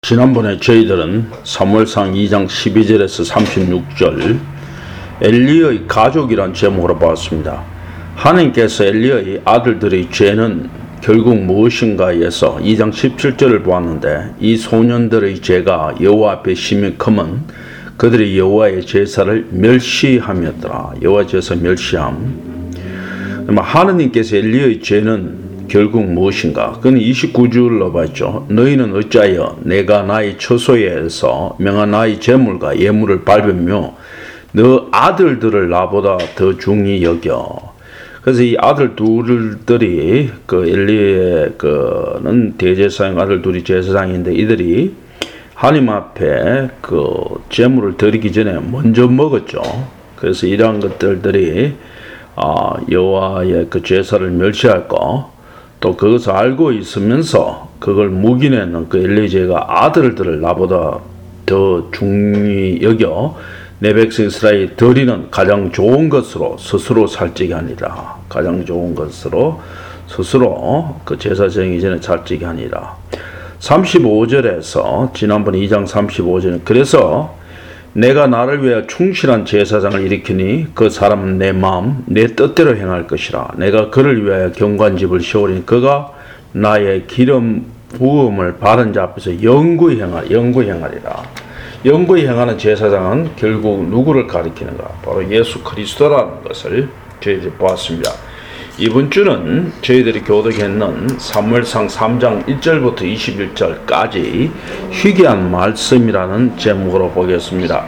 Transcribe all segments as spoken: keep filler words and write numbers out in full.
지난번에 저희들은 사무엘상 이 장 십이 절에서 삼십육 절 엘리의 가족이란 제목으로 보았습니다. 하나님께서 엘리의 아들들의 죄는 결국 무엇인가에서 이 장 십칠 절을 보았는데, 이 소년들의 죄가 여호와 앞에 심히 크면 그들이 여호와의 제사를 멸시함이었더라. 여호와 제사 멸시함. 하나님께서 엘리의 죄는 결국 무엇인가? 그는 이십구 절로 봤죠. 너희는 어찌하여 내가 나의 처소에서 명한 나의 재물과 예물을 밟으며 너 아들들을 나보다 더 중히 여겨. 그래서 이 아들 둘들이 그 엘리의 그는 대제사장 아들 둘이 제사장인데, 이들이 하나님 앞에 그 재물을 드리기 전에 먼저 먹었죠. 그래서 이러한 것들들이 아, 여호와의 그 제사를 멸시할 거, 또 그것을 알고 있으면서 그걸 묵인하는 그 엘리제가 아들들을 나보다 더 중히 여겨 내 백성 이스라엘 드리는 가장 좋은 것으로 스스로 살찌게 하니라. 가장 좋은 것으로 스스로 그 제사 지내기 전에 살찌게 하니라. 삼십오 절에서 지난번 이 장 삼십오 절에 그래서 내가 나를 위하여 충실한 제사장을 일으키니 그 사람은 내 마음 내 뜻대로 행할 것이라. 내가 그를 위하여 경관집을 세우리니 그가 나의 기름 부음을 바른 자 앞에서 영구히 행하, 영구히 행하리라. 영구히 행하는 제사장은 결국 누구를 가리키는가? 바로 예수 그리스도라는 것을 저희들이 보았습니다. 이번 주는 저희들이 교독했는 사무엘상 삼 장 일 절부터 이십일 절까지 희귀한 말씀이라는 제목으로 보겠습니다.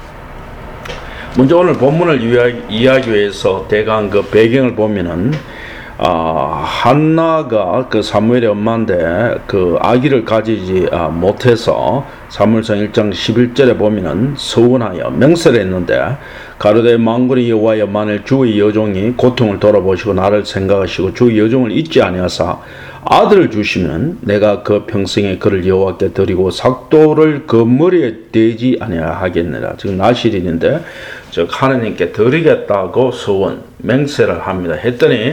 먼저 오늘 본문을 이해하기 위해서 대강 그 배경을 보면은 아, 한나가 그 사무엘의 엄마인데 그 아기를 가지지 아, 못해서 사무엘상 일 장 십일 절에 보면은 서운하여 맹세를 했는데, 가로되 만군의 여호와여 만일 주의 여종이 고통을 돌아보시고 나를 생각하시고 주의 여종을 잊지 아니하사 아들을 주시면 내가 그 평생에 그를 여호와께 드리고 삭도를 그 머리에 대지 아니하겠느라. 지금 나실인인데 즉 하나님께 드리겠다고 서원 맹세를 합니다. 했더니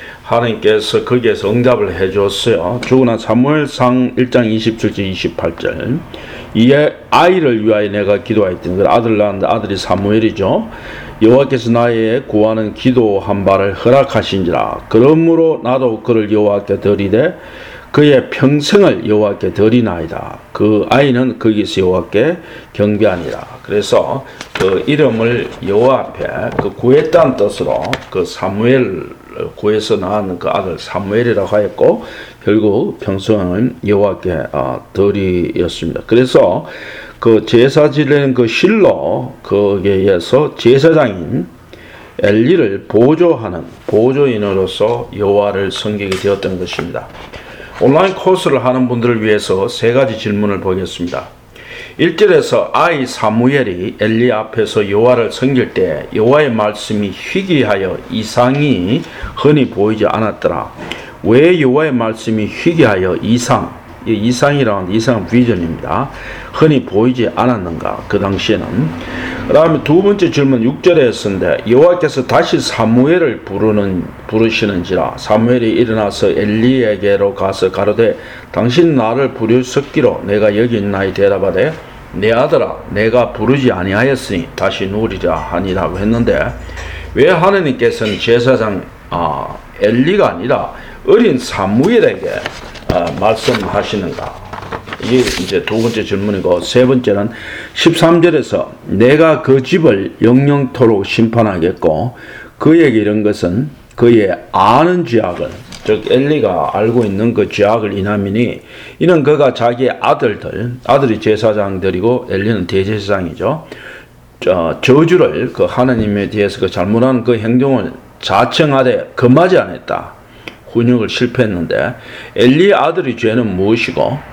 하나님께서 거기에서 응답을 해줬어요. 주구나 사무엘상 일 장 이십칠 절 이십팔 절 이 아이를 위하여 내가 기도하였더니 그 아들 낳았는데 아들이 사무엘이죠. 여호와께서 나의 구하는 기도한 바를 허락하신지라. 그러므로 나도 그를 여호와께 드리되 그의 평생을 여호와께 드리나이다. 그 아이는 거기서 여호와께 경배하니라. 그래서 그 이름을 여호와 앞에 그 구했다는 뜻으로 그 사무엘 구에서 낳은 그 아들 사무엘이라고 하였고, 결국 평생을 여호와께 어, 드리였습니다. 그래서 그 제사 지내는 그 실로 거기에서 제사장인 엘리를 보조하는 보조인으로서 여호와를 섬기게 되었던 것입니다. 온라인 코스를 하는 분들을 위해서 세 가지 질문을 보겠습니다. 일 절에서 아이 사무엘이 엘리 앞에서 여호와를 섬길 때 여호와의 말씀이 희귀하여 이상이 흔히 보이지 않았더라. 왜 여호와의 말씀이 희귀하여 이상, 이상이라는 이상은 비전입니다. 흔히 보이지 않았는가? 그 당시에는. 그 다음에 두 번째 질문 육 절에 했는데 여호와께서 다시 사무엘을 부르는, 부르시는지라. 사무엘이 일어나서 엘리에게로 가서 가로되 당신 나를 부르셨기로 내가 여기 있나이. 대답하되 내 아들아 내가 부르지 아니하였으니 다시 누우리라 하니라고 했는데, 왜 하나님께서는 제사장 아, 엘리가 아니라 어린 사무엘에게 아, 말씀하시는가? 이게 이제 두 번째 질문이고, 세 번째는 십삼 절에서 내가 그 집을 영영토록 심판하겠고 그에게 이런 것은 그의 아는 죄악을, 즉 엘리가 알고 있는 그 죄악을 인함이니 이는 그가 자기의 아들들, 아들이 제사장들이고 엘리는 대제사장이죠. 저, 저주를 그 하나님에 대해서 그 잘못한 그 행동을 자청하되 금하지 않았다. 훈육을 실패했는데 엘리의 아들의 죄는 무엇이고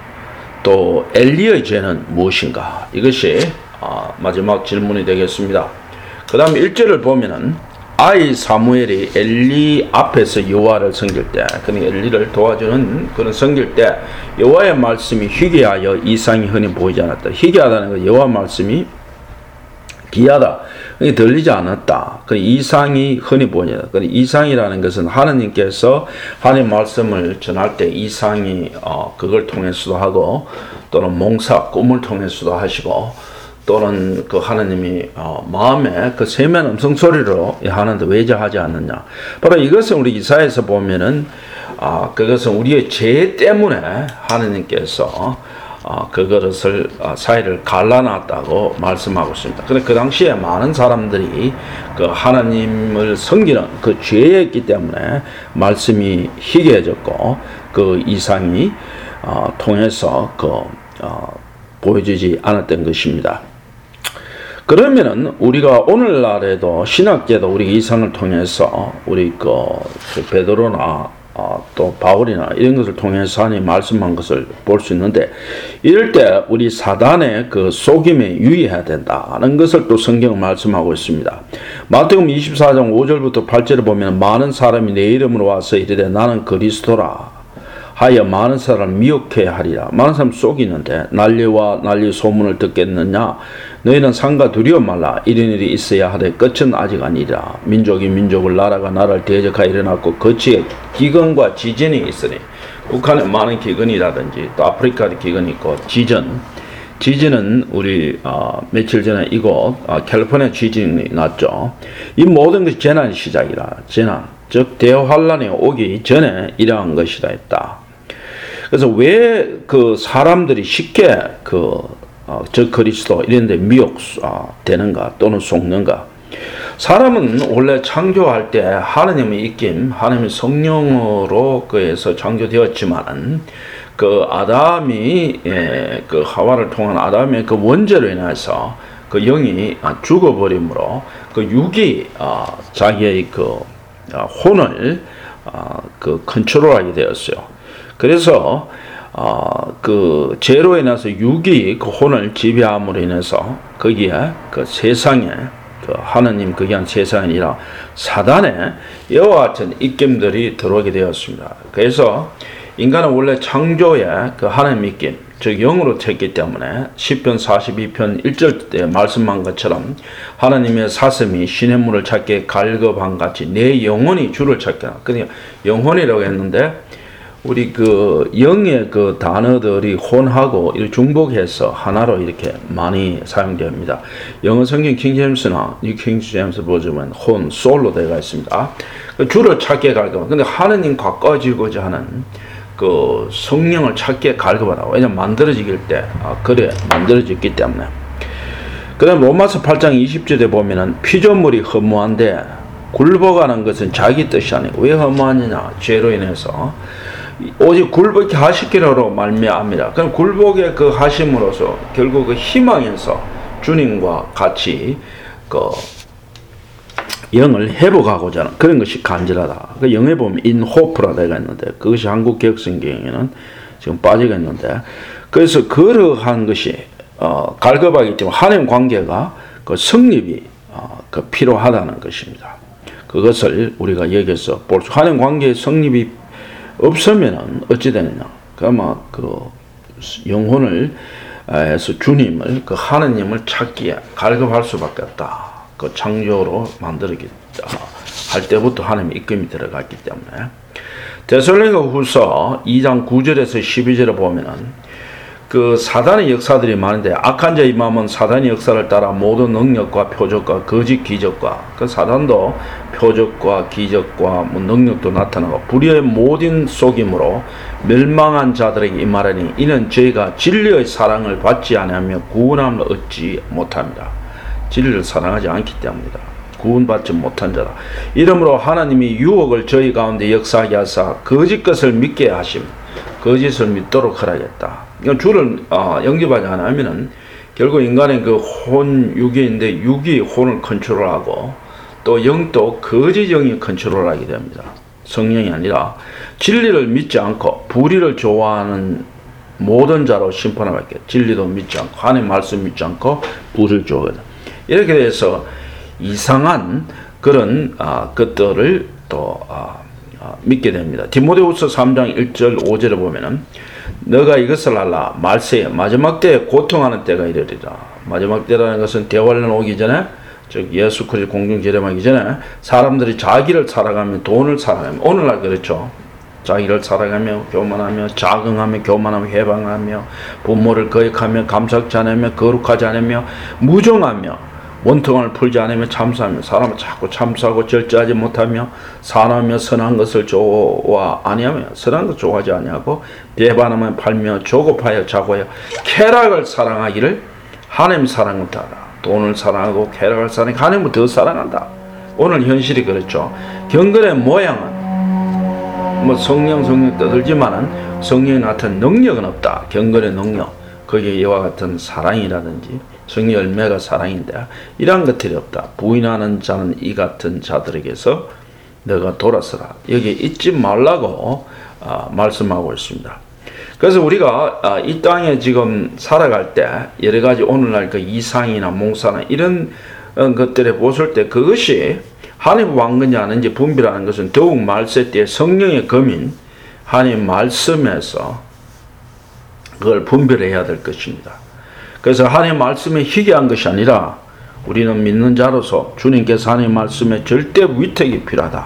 또 엘리의 죄는 무엇인가? 이것이 어, 마지막 질문이 되겠습니다. 그 다음에 일 절을 보면은 아이 사무엘이 엘리 앞에서 여호와를 섬길 때, 그러니까 엘리를 도와주는 그런 섬길 때 여호와의 말씀이 희귀하여 이상이 흔히 보이지 않았다. 희귀하다는 건 여호와 말씀이 기하다. 이게 들리지 않았다. 그 이상이 흔히 보이다. 그 이상이라는 것은 하나님께서 하나님 말씀을 전할 때 이상이 어 그걸 통해서도 하고 또는 몽사 꿈을 통해서도 하시고 또는 그 하나님이 어 마음에 그 세면 음성 소리로 하는데 외자하지 않느냐. 바로 이것은 우리 이사야에서 보면은 아 그것은 우리의 죄 때문에 하나님께서 어, 그것을 어, 사이를 갈라놨다고 말씀하고 있습니다. 그런데 그 당시에 많은 사람들이 그 하나님을 섬기는 그 죄였기 때문에 말씀이 희귀해졌고 그 이상이 어, 통해서 그 어, 보여지지 않았던 것입니다. 그러면은 우리가 오늘날에도 신학계도 우리 이상을 통해서 우리 그, 그 베드로나 어, 또 바울이나 이런 것을 통해서 하나님 말씀한 것을 볼 수 있는데 이럴 때 우리 사단의 그 속임에 유의해야 된다는 것을 또 성경은 말씀하고 있습니다. 마태복음 이십사 장 오 절부터 팔 절을 보면 많은 사람이 내 이름으로 와서 이르되 나는 그리스도라 하여 많은 사람을 미혹해 하리라. 많은 사람 속이는데 난리와 난리 소문을 듣겠느냐. 너희는 상가 두려워 말라. 이런 일이 있어야 하되 끝은 아직 아니라. 민족이 민족을 나라가 나라를 대적하여 일어났고 거치에 기근과 지진이 있으니 북한에 많은 기근이라든지 또 아프리카에 기근이 있고 지진 지진은 우리 어, 며칠 전에 이곳 어, 캘리포니아 지진이 났죠. 이 모든 것이 재난의 시작이라. 재난 즉 대환란이 오기 전에 이러한 것이라 했다. 그래서 왜 그 사람들이 쉽게 그, 어, 저 그리스도 이런 데 미혹되는가 또는 속는가? 사람은 원래 창조할 때 하나님의 입김, 하나님의 성령으로 그에서 창조되었지만 그 아담이, 예, 그 하와를 통한 아담의 그 원죄로 인해서 그 영이 죽어버림으로 그 육이, 어, 자기의 그 어, 혼을 어, 그 컨트롤하게 되었어요. 그래서 어, 그 죄로 인해서 육이 그 혼을 지배함으로 인해서 거기에 그 세상에 그 하나님 거기 한 세상이 아니라 사단의 이와 같은 입김들이 들어오게 되었습니다. 그래서 인간은 원래 창조에 그 하나님 입김 즉 영으로 쳤기 때문에 시편 사십이 편 일 절 때 말씀한 것처럼 하나님의 사슴이 시냇물을 찾게 갈급한 같이 내 영혼이 주를 찾게. 그러니까 영혼이라고 했는데 우리 그 영의 그 단어들이 혼하고 이렇게 중복해서 하나로 이렇게 많이 사용됩니다. 영어 성경 킹제임스나 뉴 킹제임스 보시면 혼, 솔로 되어 있습니다. 그 주를 찾게 갈급. 근데 하나님 가까워지고자 하는 그 성령을 찾게 갈급하다. 왜냐면 만들어지길 때 아, 그래 만들어졌기 때문에. 그다음 로마서 팔 장 이십 절에 보면은 피조물이 허무한데 굴복하는 것은 자기 뜻이 아니고 왜 허무하느냐 죄로 인해서 오직 굴복케 하시기로 말미암이라. 그럼 굴복의 그 하심으로써 결국 그 희망에서 주님과 같이 그 영을 회복하고자 하는 그런 것이 간절하다. 그 영에 보면 인호프라 되어 있는데 그것이 한국 개혁성경에는 지금 빠지고 있는데 그래서 그러한 것이 어, 갈급하기 때문에 하나님 관계가 그 성립이 어, 그 필요하다는 것입니다. 그것을 우리가 여기서 볼 수 하나님 관계의 성립이 없으면은 어찌 되느냐? 그러면 그 영혼을 해서 주님을 그 하나님을 찾기에 갈급할 수밖에 없다. 그 창조로 만들기 할 때부터 하나님의 입김이 들어갔기 때문에 데살로니가후서 이 장 구 절에서 십이 절에 보면은 그 사단의 역사들이 많은데 악한 자의 마음은 사단의 역사를 따라 모든 능력과 표적과 거짓 기적과 그 사단도 표적과 기적과 뭐 능력도 나타나고 불의의 모든 속임으로 멸망한 자들에게 임하라니 이는 저희가 진리의 사랑을 받지 않으며 구원함을 얻지 못합니다. 진리를 사랑하지 않기 때문이다. 구원받지 못한 자다. 이러므로 하나님이 유혹을 저희 가운데 역사하게 하사 거짓 것을 믿게 하심 거짓을 믿도록 하라겠다. 그러니까 주를 어, 영접하지 않으면은 결국 인간의 그 혼 육이인데 육이 혼을 컨트롤하고 또 영도 거짓 영이 컨트롤하게 됩니다. 성령이 아니라 진리를 믿지 않고 불의를 좋아하는 모든 자로 심판을 받게. 진리도 믿지 않고 하나님의 말씀 믿지 않고 불을 좋아하거든. 이렇게 돼서 이상한 그런 아, 것들을 또 아, 아, 믿게 됩니다. 디모데후서 삼 장 일 절 오 절에 보면은 너가 이것을 알라 말세에 마지막 때에 고통하는 때가 이르리라. 마지막 때라는 것은 대환란 오기 전에, 즉 예수 그리스도 공중 재림하기 전에 사람들이 자기를 살아가며 돈을 살아가며, 오늘날 그렇죠. 자기를 살아가며 교만하며 자긍하며 교만하며 해방하며 부모를 거역하며 감사치 않으며 거룩하지 않으며 무정하며 원통을 풀지 않으며 참사하며 사람을 자꾸 참사하고 절제하지 못하며 사나며 선한 것을 좋아 아니하며 선한 것을 좋아하지 아니하고 배반하며 팔며 조급하여 자고하여 쾌락을 사랑하기를 하나님 사랑을 따라 돈을 사랑하고 쾌락을 사랑하고 하나님을 더 사랑한다. 오늘 현실이 그렇죠. 경건의 모양은 뭐 성령 성령 떠들지만은 성령이 나타낸 능력은 없다. 경건의 능력, 거기에 이와 같은 사랑이라든지 성령 열매가 사랑인데 이러한 것들이 없다. 부인하는 자는 이 같은 자들에게서 너가 돌아서라. 여기 잊지 말라고 아, 말씀하고 있습니다. 그래서 우리가 아, 이 땅에 지금 살아갈 때 여러 가지 오늘날 그 이상이나 몽사나 이런 어, 것들에 보실 때 그것이 하나님 왕건이 아닌지 분별하는 것은 더욱 말세 때 성령의 검인 하나님 말씀에서 그걸 분별해야 될 것입니다. 그래서 하나님 말씀에 희귀한 것이 아니라 우리는 믿는 자로서 주님께서 하나님 말씀에 절대 위탁이 필요하다.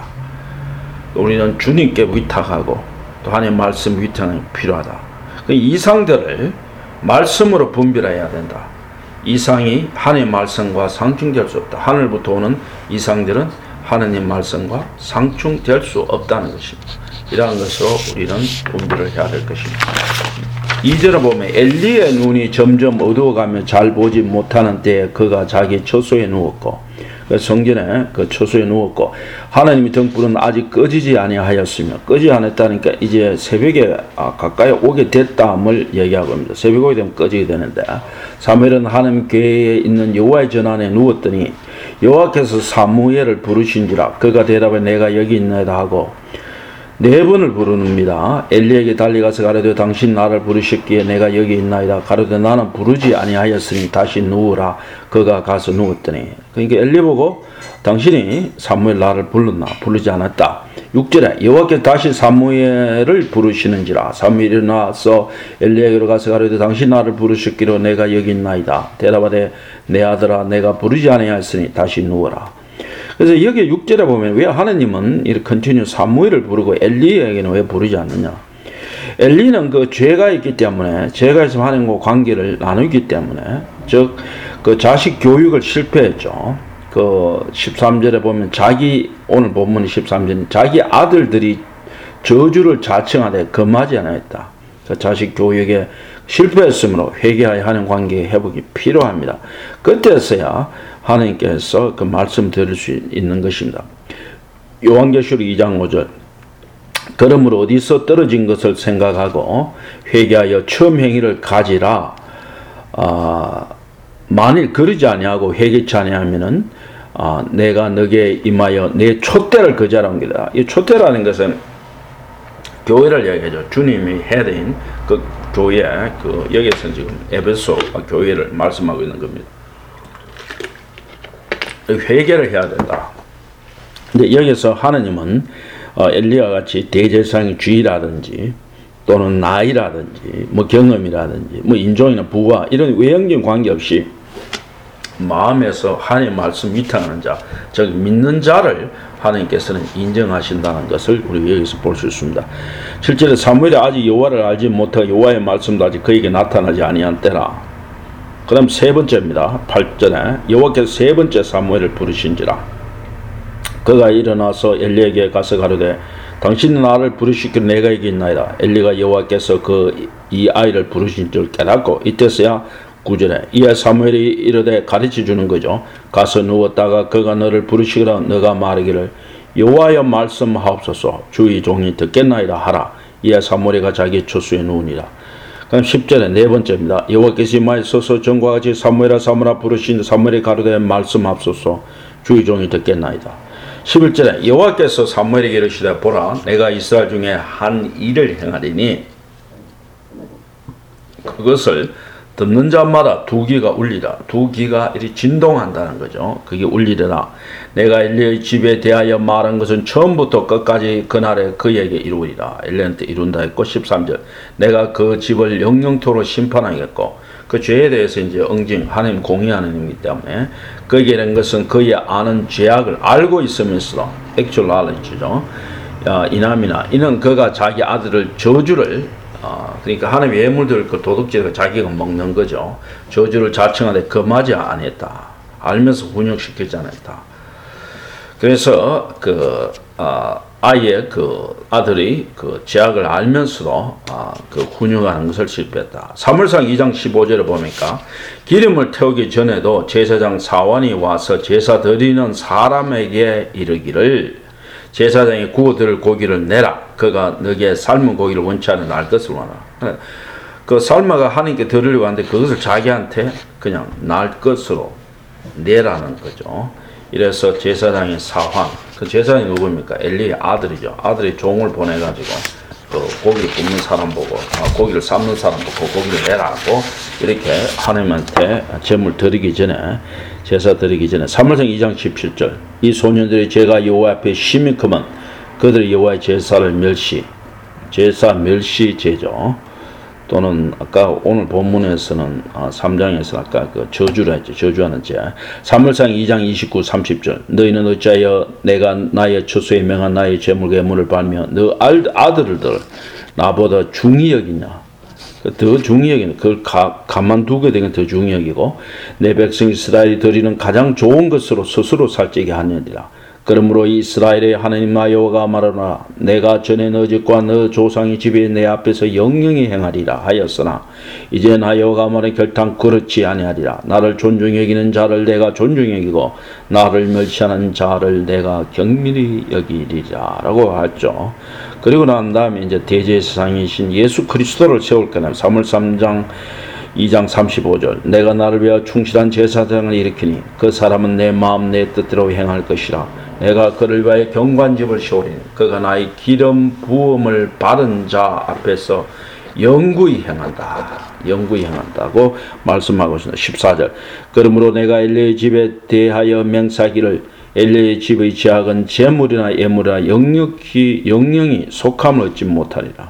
우리는 주님께 위탁하고 또 하나님 말씀 위탁이 필요하다. 그 이상들을 말씀으로 분별해야 된다. 이상이 하나님 말씀과 상충될 수 없다. 하늘부터 오는 이상들은 하나님 말씀과 상충될 수 없다는 것입니다. 이러한 것으로 우리는 분별을 해야 될 것입니다. 이 절에 보면 엘리의 눈이 점점 어두워가며 잘 보지 못하는 때에 그가 자기 처소에 누웠고, 그 성전에 그 처소에 누웠고 하나님의 등불은 아직 꺼지지 아니하였으며, 꺼지지 않았다니까 이제 새벽에 가까이 오게 됐다함을 얘기하고 있습니다. 새벽 오게 되면 꺼지게 되는데, 사무엘은 하나님 궤에 있는 여호와의 전안에 누웠더니 여호와께서 사무엘을 부르신지라. 그가 대답해 내가 여기 있나이다 하고 네 번을 부르는니다. 엘리에게 달려가서 가로되 당신 나를 부르셨기에 내가 여기 있나이다. 가로되 나는 부르지 아니하였으니 다시 누우라. 그가 가서 누웠더니, 그러니까 엘리 보고 당신이 사무엘 나를 불렀나? 부르지 않았다. 육 절에 여호와께서 다시 사무엘을 부르시는지라. 사무엘이 일어나서 엘리에게로 가서 가로되 당신 나를 부르셨기로 내가 여기 있나이다. 대답하되 내 아들아 내가 부르지 아니하였으니 다시 누워라. 그래서 여기 육 절에 보면 왜 하나님은 이렇게 컨티뉴 사무엘을 부르고 엘리에게는 왜 부르지 않느냐. 엘리는 그 죄가 있기 때문에, 죄가 있으면 하나님과 관계를 나누기 때문에, 즉 그 자식 교육을 실패했죠. 그 십삼 절에 보면 자기, 오늘 본문 십삼 절, 자기 아들들이 저주를 자청하되 금하지 않았다. 그 자식 교육에 실패했으므로 회개하여 하는 관계 회복이 필요합니다. 그때서야 하나님께서 그 말씀 들을 수 있는 것입니다. 요한계시록 이 장 오 절 그러므로 어디서 떨어진 것을 생각하고 회개하여 처음 행위를 가지라. 아, 만일 그러지 아니하고 회개치 아니하면은 아, 내가 너게 임하여 내 촛대를 거절한 게다. 이 촛대라는 것은 교회를 얘기하죠. 주님이 헤드인 그 교회, 그 여기에서 지금 에베소 교회를 말씀하고 있는 겁니다. 회개를 해야 된다. 근데 여기서 하나님은 어, 엘리와 같이 대제사장의 주의라든지 또는 나이라든지 뭐 경험이라든지 뭐 인종이나 부와 이런 외형적인 관계없이 마음에서 하나님 말씀 위탁하는 자, 즉 믿는 자를 하나님께서는 인정하신다는 것을 우리 여기서 볼 수 있습니다. 실제로 사무엘이 아직 여호와를 알지 못하고 여호와의 말씀도 아직 그에게 나타나지 아니한 때라. 그 다음 세 번째입니다. 팔 절에 여호와께서 세 번째 사무엘을 부르신지라. 그가 일어나서 엘리에게 가서 가로되 당신은 나를 부르시기로 내가 여기 있나이다. 엘리가 여호와께서 그 이 아이를 부르신 줄 깨닫고 이때서야 구 절에 이에 사무엘이 이르되 가르쳐 주는 거죠. 가서 누웠다가 그가 너를 부르시기라 너가 말하기를 여호와여 말씀하옵소서 주의 종이 듣겠나이다 하라. 이에 사무엘이가 자기 처소에 누우니라. 그럼 십 절에 네 번째입니다. 여호와께서 임하소서 전과 같이 사무엘아 사무엘아 부르신 사무엘이 가로되 말씀하옵소서 주의 종이 듣겠나이다. 십일 절에 여호와께서 사무엘에게 이르시되 보라 내가 이스라엘 중에 한 일을 행하리니 그것을 듣는 자마다 두 귀가 울리라. 두 귀가 이렇게 진동한다는 거죠. 그게 울리리라. 내가 엘리의 집에 대하여 말한 것은 처음부터 끝까지 그날에 그에게 이루리라. 엘리한테 이룬다 했고 십삼 절 내가 그 집을 영영토로 심판하겠고 그 죄에 대해서 이제 응징, 하나님 공의하는 힘이기 때문에 거기에는 것은 그의 아는 죄악을 알고 있으면서도 actual knowledge죠. 어, 이남이나 이는 그가 자기 아들을 저주를 어, 그러니까 하나님의 예물들 그 도둑질을 자기가 먹는 거죠. 저주를 자청하되 금하지 않았다. 알면서 훈육시키지 않았다. 그래서 그 어, 아이의 그 아들이 그 죄악을 알면서도 어, 그 훈육하는 것을 실패했다. 사무엘상 이 장 십오 절에 보니까 기름을 태우기 전에도 제사장 사원이 와서 제사 드리는 사람에게 이르기를 제사장이 구워드릴 고기를 내라. 그가 너게 삶은 고기를 원치 않는 날 것을 원하라. 그 삶아가 하나님께 드리려고 하는데 그것을 자기한테 그냥 날 것으로 내라는 거죠. 이래서 제사장의 사환, 그 제사장이 누구입니까? 엘리의 아들이죠. 아들이 종을 보내가지고 그 고기를 굽는 사람 보고 아, 고기를 삶는 사람 보고 고기를 내라고 이렇게 하나님한테 제물 드리기 전에 제사 드리기 전에 사무엘상 이 장 십칠 절 이 소년들의 죄가 여호와 앞에 심히 크면 그들이 여호와의 제사를 멸시 제사 멸시 제죠. 또는 아까 오늘 본문에서는 삼 장에서 아까 그 저주를 했죠. 저주하는 죄. 사무엘상 이 장 이십구 삼십 절 너희는 어찌하여 내가 나의 처소에 명한 나의 제물 괴물을 팔며 너 아들들 나보다 중히 여기냐. 더 중히 여기는 그걸 가, 가만두게 되면 더 중히 여기고 내 백성 이스라엘이 드리는 가장 좋은 것으로 스스로 살찌게 하느니라. 그러므로 이스라엘의 하나님 나 여호와가 말하노라 내가 전에 너 집과 너 조상의 집에 내 앞에서 영영히 행하리라 하였으나 이제 나 여호와가 말해 결탄 그렇지 아니하리라. 나를 존중히 여기는 자를 내가 존중히 여기고 나를 멸시하는 자를 내가 경밀히 여기리라 라고 하죠. 그리고 난 다음에 이제 대제사장이신 예수 그리스도를 세울 거냐. 사무엘 삼 장 이 장 삼십오 절 내가 나를 위하여 충실한 제사장을 일으키니 그 사람은 내 마음 내 뜻대로 행할 것이라. 내가 그를 위하여 경관집을 세우리니 그가 나의 기름 부음을 받은 자 앞에서 영구히 행한다. 영구히 행한다고 말씀하고 있습니다. 십사 절 그러므로 내가 엘리의 집에 대하여 맹사기를 엘리의 집의 죄악은 재물이나 예물이나 영역히, 영영이 속함을 얻지 못하리라.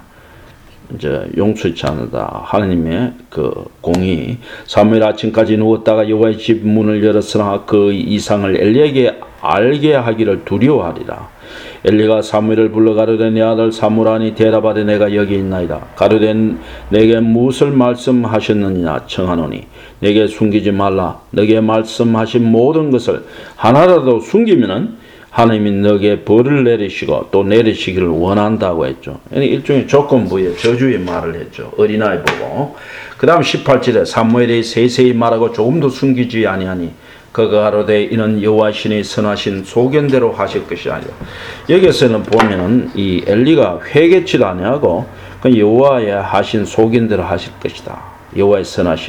이제 용서치 않는다. 하나님의 그 공의. 사무엘 아침까지 누웠다가 여호와의 집 문을 열었으나 그 이상을 엘리에게 알게 하기를 두려워하리라. 엘리가 사무엘을 불러 가로되 내 아들 사무라니 대답하되 내가 여기 있나이다. 가로되 내게 무엇을 말씀하셨느냐 청하노니 내게 숨기지 말라. 내게 말씀하신 모든 것을 하나라도 숨기면은 하나님이 너에게 벌을 내리시고 또 내리시기를 원한다고 했죠. 일종의 조건부의 저주의 말을 했죠. 어린아이 보고. 그 다음 십팔 절에 사무엘이 세세히 말하고 조금도 숨기지 아니하니 그가 가로되 이는 여호와 신이 선하신 소견대로 하실 것이 아니라. 여기서는 보면은 이 엘리가 회개치도 아니하고 그 여호와의 하신 소견대로 하실 것이다. 여호와의 선하신.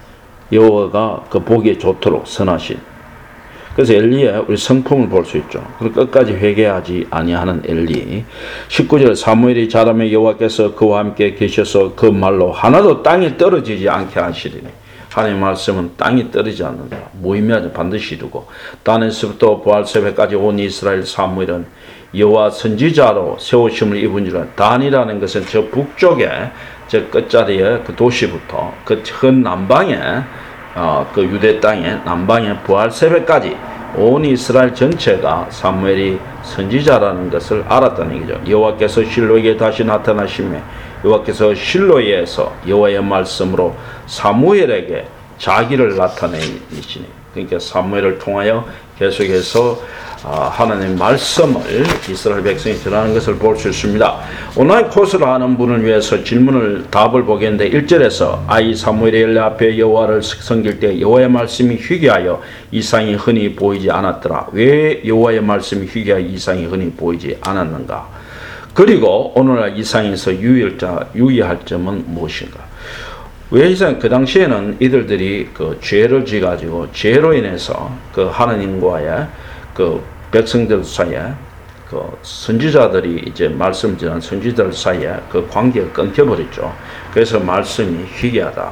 여호와가 그 보기에 좋도록 선하신. 그래서 엘리의 우리 성품을 볼 수 있죠. 그리고 끝까지 회개하지 아니하는 엘리. 십구 절 사무엘이 자라매 여호와께서 그와 함께 계셔서 그 말로 하나도 땅에 떨어지지 않게 하시리니. 하나님의 말씀은 땅이 떨어지지 않는다. 무의미하지 반드시 이루고 단에서부터 부할세배까지 온 이스라엘 사무엘은 여호와 선지자로 세우심을 입은 줄 알아. 단이라는 것은 저 북쪽에 저 끝자리에 그 도시부터 그 현 남방에 어, 그 유대 땅의 남방의 부활세배까지 온 이스라엘 전체가 사무엘이 선지자라는 것을 알았다는 얘기죠. 여호와께서 실로에게 다시 나타나시며 여호와께서 실로에서 여호와의 말씀으로 사무엘에게 자기를 나타내시니 그러니까 사무엘을 통하여 계속해서 하나님의 말씀을 이스라엘 백성이 전하는 것을 볼 수 있습니다. 온라인 코스를 하는 분을 위해서 질문을 답을 보겠는데 일 절에서 아이 사무엘이 엘리 앞에 여호와를 섬길 때 여호와의 말씀이 희귀하여 이상이 흔히 보이지 않았더라. 왜 여호와의 말씀이 희귀하여 이상이 흔히 보이지 않았는가? 그리고 오늘날 이상에서 유의할, 유의할 점은 무엇인가? 왜 이상 그 당시에는 이들들이 그 죄를 지가지고 죄로 인해서 그 하나님과의 그 백성들 사이에 그 선지자들이 이제 말씀 전한 선지자들 사이에 그 관계가 끊겨버렸죠. 그래서 말씀이 희귀하다.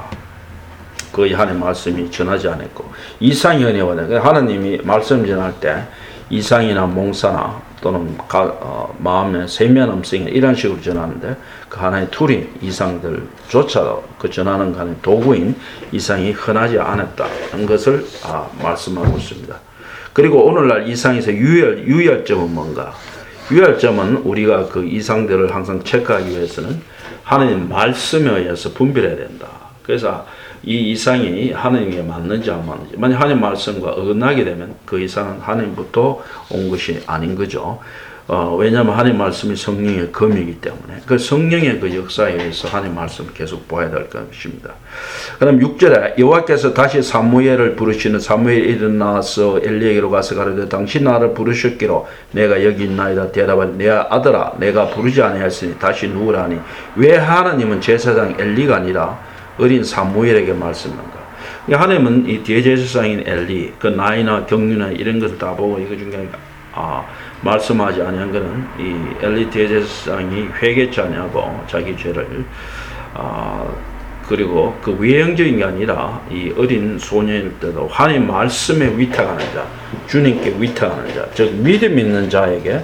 거의 하나님 말씀이 전하지 않았고 이상이 은혜와 하나님이 말씀 전할 때 이상이나 몽사나 또는 가, 어, 마음의 세면음성 이런 식으로 전하는데 그 하나의 툴인 이상들조차도 그 전하는 하나의 도구인 이상이 흔하지 않았다는 것을 아, 말씀하고 있습니다. 그리고 오늘날 이상에서 유혈, 유혈점은 뭔가? 유혈점은 우리가 그 이상들을 항상 체크하기 위해서는 하나님 말씀에 의해서 분별해야 된다. 그래서 이 이상이 하나님께 맞는지 안 맞는지, 만약 하나님 말씀과 어긋나게 되면 그 이상은 하나님부터 온 것이 아닌 거죠. 어, 왜냐하면 하나님 말씀이 성령의 검이기 때문에 그 성령의 그 역사에 의해서 하나님 말씀을 계속 보아야 될 것입니다. 그럼 육 절에 여호와께서 다시 사무엘을 부르시는 사무엘이 일어나서 엘리에게로 가서 가르되 당신 나를 부르셨기로 내가 여기 있나이다. 대답하니 내 아들아 내가 부르지 아니하였으니 다시 누구라 하니 왜 하나님은 제사장 엘리가 아니라 어린 사무엘에게 말씀한가? 하나님은 이 대제사장인 엘리 그 나이나 경륜이나 이런 것을 다 보고 이거 중에 아, 말씀하지 아니한 것은 이 엘리 대제사장이 회개치 아니하고 자기 죄를 아, 그리고 그 외형적인 게 아니라 이 어린 소년일 때도 하나님 말씀에 위탁하는 자, 주님께 위탁하는 자, 즉 믿음 있는 자에게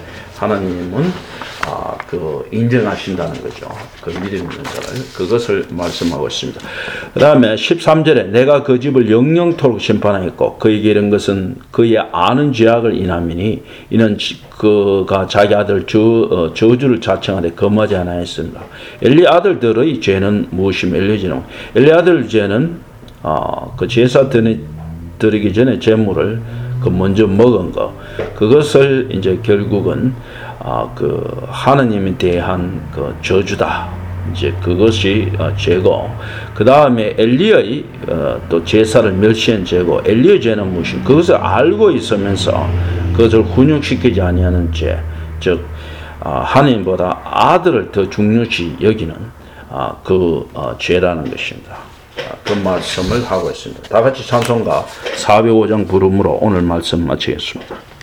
하나님은 아, 그 인정하신다는 거죠. 그 믿음 있는 자를 그것을 말씀하고 있습니다. 그 다음에 십삼 절에 내가 그 집을 영영토록 심판하였고 그에게 이른 것은 그의 아는 죄악을 인함이니 이는 그가 자기 아들 저, 어, 저주를 자청하되 금하지 않았습니다. 엘리 아들들의 죄는 무엇이며 엘리지는 엘리 아들 죄는 어, 그 제사 드리기 전에 제물을 그 먼저 먹은 거 그것을 이제 결국은 아, 그 하나님에 대한 그 저주다. 이제 그것이 어, 죄고 그 다음에 엘리의 어, 또 제사를 멸시한 죄고 엘리의 죄는 무엇인? 그것을 알고 있으면서 그것을 훈육시키지 아니하는 죄, 즉 어, 하나님보다 아들을 더 중요시 여기는 어, 그 어, 죄라는 것입니다. 그 말씀을 하고 있습니다. 다 같이 찬송가 사백오 장 부름으로 오늘 말씀 마치겠습니다.